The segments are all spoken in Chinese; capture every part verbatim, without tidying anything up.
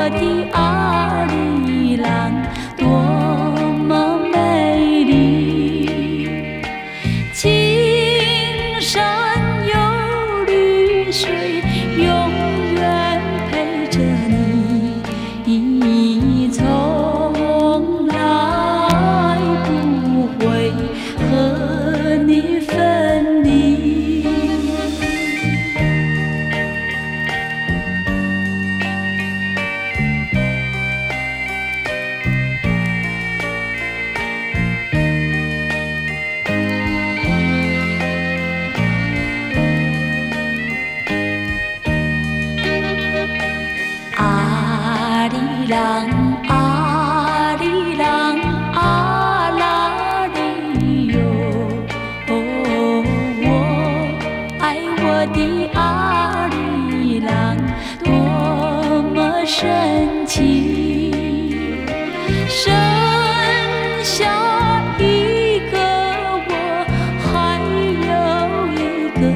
我的阿里郎多么美丽，青山有绿水，永远陪着你，从来不会和你分离。阿里郎，阿里郎，阿拉里哟，哦，我爱我的阿里郎，多么深情，生下一个我，还有一个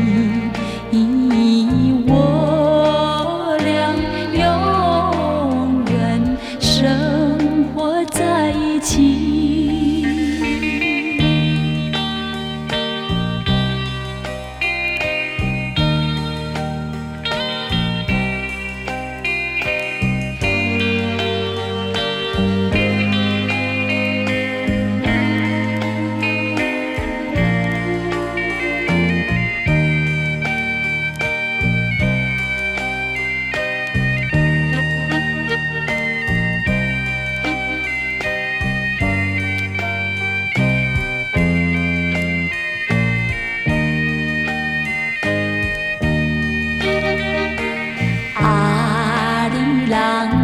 你，我俩永远生活在一起。阿里郎。